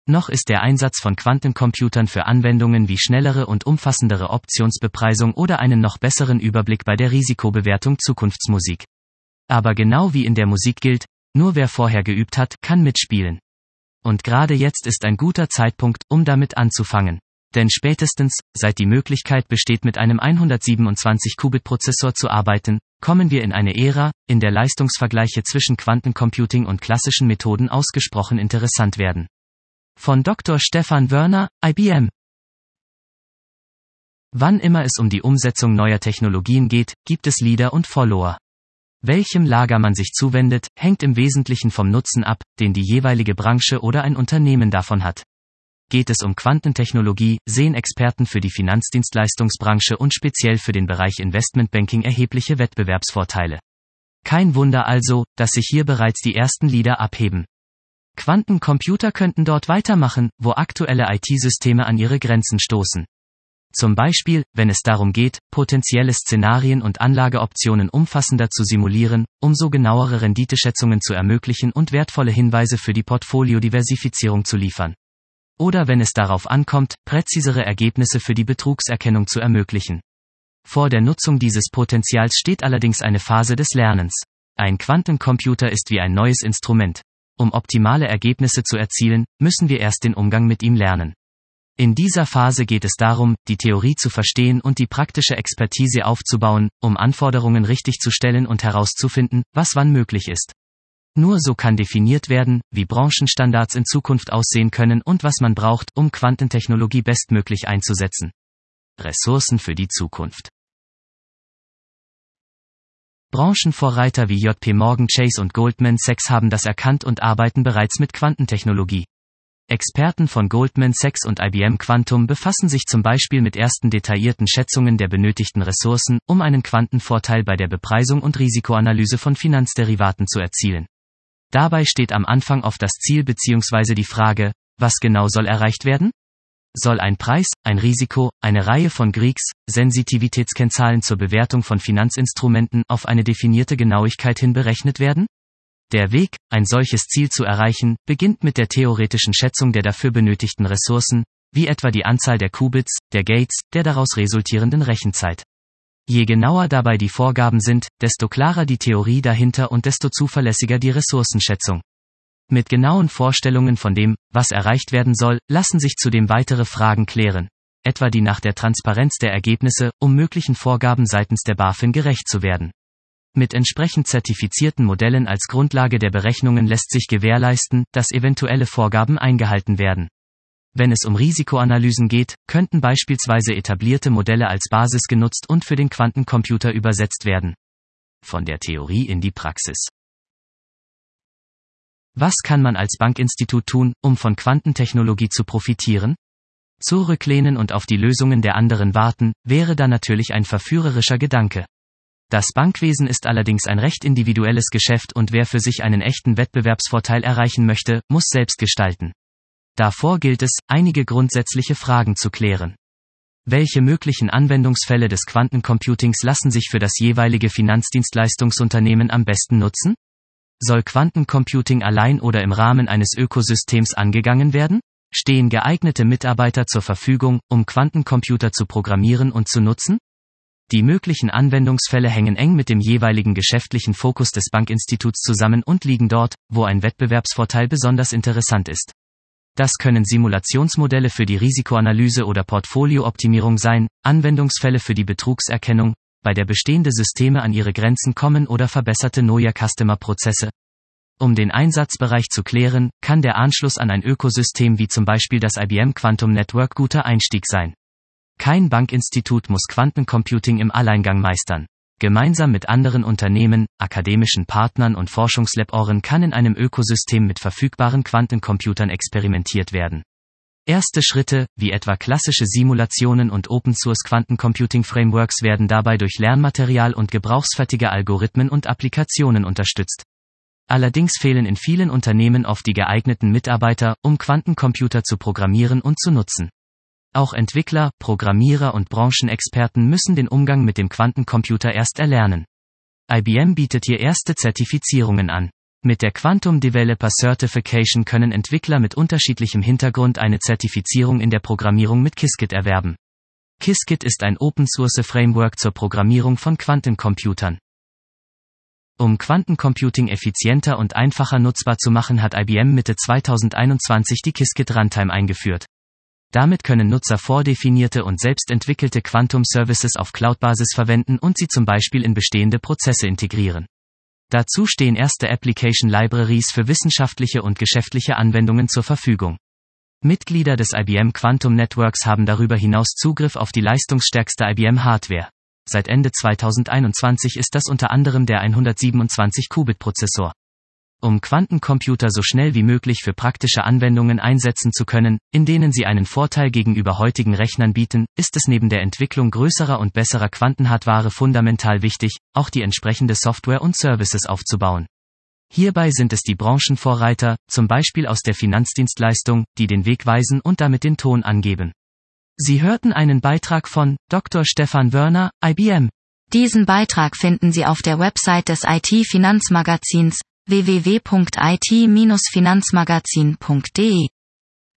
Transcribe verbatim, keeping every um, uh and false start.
noch ist der Einsatz von Quantencomputern für Anwendungen wie schnellere und umfassendere Optionsbepreisung oder einen noch besseren Überblick bei der Risikobewertung Zukunftsmusik. Aber genau wie in der Musik gilt, nur wer vorher geübt hat, kann mitspielen. Und gerade jetzt ist ein guter Zeitpunkt, um damit anzufangen. Denn spätestens, seit die Möglichkeit besteht, mit einem hundertsiebenundzwanzig-Qubit-Prozessor zu arbeiten, kommen wir in eine Ära, in der Leistungsvergleiche zwischen Quantencomputing und klassischen Methoden ausgesprochen interessant werden. Von Doktor Stefan Wörner, I B M. Wann immer es um die Umsetzung neuer Technologien geht, gibt es Leader und Follower. Welchem Lager man sich zuwendet, hängt im Wesentlichen vom Nutzen ab, den die jeweilige Branche oder ein Unternehmen davon hat. Geht es um Quantentechnologie, sehen Experten für die Finanzdienstleistungsbranche und speziell für den Bereich Investmentbanking erhebliche Wettbewerbsvorteile. Kein Wunder also, dass sich hier bereits die ersten Leader abheben. Quantencomputer könnten dort weitermachen, wo aktuelle I T-Systeme an ihre Grenzen stoßen. Zum Beispiel, wenn es darum geht, potenzielle Szenarien und Anlageoptionen umfassender zu simulieren, um so genauere Renditeschätzungen zu ermöglichen und wertvolle Hinweise für die Portfoliodiversifizierung zu liefern. Oder wenn es darauf ankommt, präzisere Ergebnisse für die Betrugserkennung zu ermöglichen. Vor der Nutzung dieses Potenzials steht allerdings eine Phase des Lernens. Ein Quantencomputer ist wie ein neues Instrument. Um optimale Ergebnisse zu erzielen, müssen wir erst den Umgang mit ihm lernen. In dieser Phase geht es darum, die Theorie zu verstehen und die praktische Expertise aufzubauen, um Anforderungen richtig zu stellen und herauszufinden, was wann möglich ist. Nur so kann definiert werden, wie Branchenstandards in Zukunft aussehen können und was man braucht, um Quantentechnologie bestmöglich einzusetzen. Ressourcen für die Zukunft. Branchenvorreiter wie J P Morgan Chase und Goldman Sachs haben das erkannt und arbeiten bereits mit Quantentechnologie. Experten von Goldman Sachs und I B M Quantum befassen sich zum Beispiel mit ersten detaillierten Schätzungen der benötigten Ressourcen, um einen Quantenvorteil bei der Bepreisung und Risikoanalyse von Finanzderivaten zu erzielen. Dabei steht am Anfang oft das Ziel bzw. die Frage, was genau soll erreicht werden? Soll ein Preis, ein Risiko, eine Reihe von Greeks, Sensitivitätskennzahlen zur Bewertung von Finanzinstrumenten auf eine definierte Genauigkeit hin berechnet werden? Der Weg, ein solches Ziel zu erreichen, beginnt mit der theoretischen Schätzung der dafür benötigten Ressourcen, wie etwa die Anzahl der Qubits, der Gates, der daraus resultierenden Rechenzeit. Je genauer dabei die Vorgaben sind, desto klarer die Theorie dahinter und desto zuverlässiger die Ressourcenschätzung. Mit genauen Vorstellungen von dem, was erreicht werden soll, lassen sich zudem weitere Fragen klären, etwa die nach der Transparenz der Ergebnisse, um möglichen Vorgaben seitens der BaFin gerecht zu werden. Mit entsprechend zertifizierten Modellen als Grundlage der Berechnungen lässt sich gewährleisten, dass eventuelle Vorgaben eingehalten werden. Wenn es um Risikoanalysen geht, könnten beispielsweise etablierte Modelle als Basis genutzt und für den Quantencomputer übersetzt werden. Von der Theorie in die Praxis. Was kann man als Bankinstitut tun, um von Quantentechnologie zu profitieren? Zurücklehnen und auf die Lösungen der anderen warten, wäre da natürlich ein verführerischer Gedanke. Das Bankwesen ist allerdings ein recht individuelles Geschäft und wer für sich einen echten Wettbewerbsvorteil erreichen möchte, muss selbst gestalten. Davor gilt es, einige grundsätzliche Fragen zu klären. Welche möglichen Anwendungsfälle des Quantencomputings lassen sich für das jeweilige Finanzdienstleistungsunternehmen am besten nutzen? Soll Quantencomputing allein oder im Rahmen eines Ökosystems angegangen werden? Stehen geeignete Mitarbeiter zur Verfügung, um Quantencomputer zu programmieren und zu nutzen? Die möglichen Anwendungsfälle hängen eng mit dem jeweiligen geschäftlichen Fokus des Bankinstituts zusammen und liegen dort, wo ein Wettbewerbsvorteil besonders interessant ist. Das können Simulationsmodelle für die Risikoanalyse oder Portfoliooptimierung sein, Anwendungsfälle für die Betrugserkennung, bei der bestehende Systeme an ihre Grenzen kommen oder verbesserte Know-Your-Customer-Prozesse. Um den Einsatzbereich zu klären, kann der Anschluss an ein Ökosystem wie zum Beispiel das I B M Quantum Network guter Einstieg sein. Kein Bankinstitut muss Quantencomputing im Alleingang meistern. Gemeinsam mit anderen Unternehmen, akademischen Partnern und Forschungslaboren kann in einem Ökosystem mit verfügbaren Quantencomputern experimentiert werden. Erste Schritte, wie etwa klassische Simulationen und Open-Source Quantencomputing-Frameworks werden dabei durch Lernmaterial und gebrauchsfertige Algorithmen und Applikationen unterstützt. Allerdings fehlen in vielen Unternehmen oft die geeigneten Mitarbeiter, um Quantencomputer zu programmieren und zu nutzen. Auch Entwickler, Programmierer und Branchenexperten müssen den Umgang mit dem Quantencomputer erst erlernen. I B M bietet hier erste Zertifizierungen an. Mit der Quantum Developer Certification können Entwickler mit unterschiedlichem Hintergrund eine Zertifizierung in der Programmierung mit Qiskit erwerben. Qiskit ist ein Open-Source-Framework zur Programmierung von Quantencomputern. Um Quantencomputing effizienter und einfacher nutzbar zu machen, hat I B M Mitte zweitausendeinundzwanzig die Qiskit Runtime eingeführt. Damit können Nutzer vordefinierte und selbstentwickelte Quantum Services auf Cloud-Basis verwenden und sie zum Beispiel in bestehende Prozesse integrieren. Dazu stehen erste Application Libraries für wissenschaftliche und geschäftliche Anwendungen zur Verfügung. Mitglieder des I B M Quantum Networks haben darüber hinaus Zugriff auf die leistungsstärkste I B M Hardware. Seit Ende zweitausendeinundzwanzig ist das unter anderem der hundertsiebenundzwanzig Qubit Prozessor. Um Quantencomputer so schnell wie möglich für praktische Anwendungen einsetzen zu können, in denen sie einen Vorteil gegenüber heutigen Rechnern bieten, ist es neben der Entwicklung größerer und besserer Quantenhardware fundamental wichtig, auch die entsprechende Software und Services aufzubauen. Hierbei sind es die Branchenvorreiter, zum Beispiel aus der Finanzdienstleistung, die den Weg weisen und damit den Ton angeben. Sie hörten einen Beitrag von Doktor Stefan Wörner, I B M. Diesen Beitrag finden Sie auf der Website des I T-Finanzmagazins w w w punkt i t Bindestrich finanzmagazin punkt d e.